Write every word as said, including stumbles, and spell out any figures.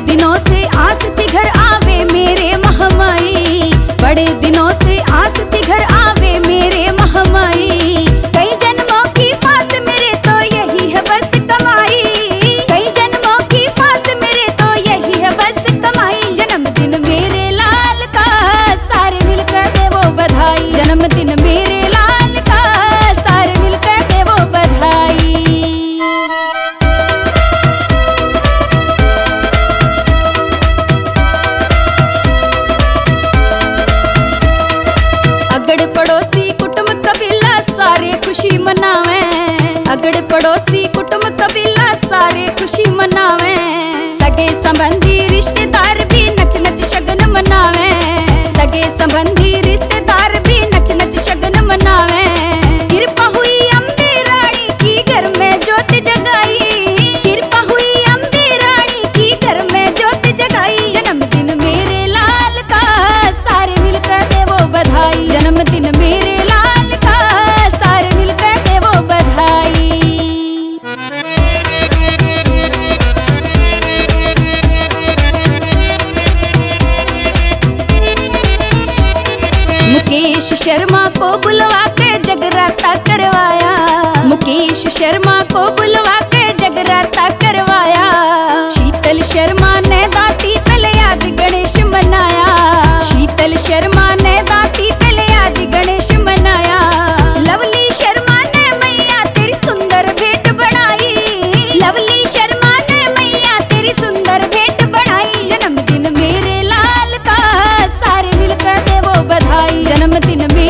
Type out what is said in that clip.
दिनों से आस थी घर आवे मेरे महामाई, बड़े दिनों से आस थी घर आवे मेरे महामाई। कई जन्मों की पास मेरे तो यही है बस कमाई, कई जन्मों की पास मेरे तो यही है बस कमाई। जन्मदिन मेरे लाल का सारे मिलकर दे वो बधाई, जन्मदिन मेरे लाल का सारे मिलकर दे वो बधाई। अगड़ पड़ोसी कुटुंब कबीला सारे खुशी मनावे, अगड़ पड़ोसी कुटुंब कबीला सारे खुशी मनावे। सगे संबंधी रिश्तेदार भी नच नच शगन मनावे, सगे संबंधी रिश्तेदार भी नच नच शगन मनावे। कृपा हुई अम्बे रानी की घर में ज्योत जगाई, कृपा हुई अम्बे रानी की घर में ज्योत जगाई। जन्मदिन मेरे लाल का सारे मिलकर दे वो बधाई, जन्मदिन मेरे लाल का सारे मिलकर दे वो बधाई। मुकेश शर्मा को बुलवा के जगराता करवाया, मुकेश शर्मा को बुलवा के जगराता करवाया। शीतल शर्मा ने दाती पहले याद गणेश मनाया, शीतल शर्मा ने दाती पहले याद गणेश मनाया। लवली शर्मा ने मैया तेरी सुंदर भेंट बनाई, लवली शर्मा ने मैया तेरी सुंदर भेंट बनाई। जन्मदिन मेरे लाल का सारे मिलकर दे वो बधाई, जन्मदिन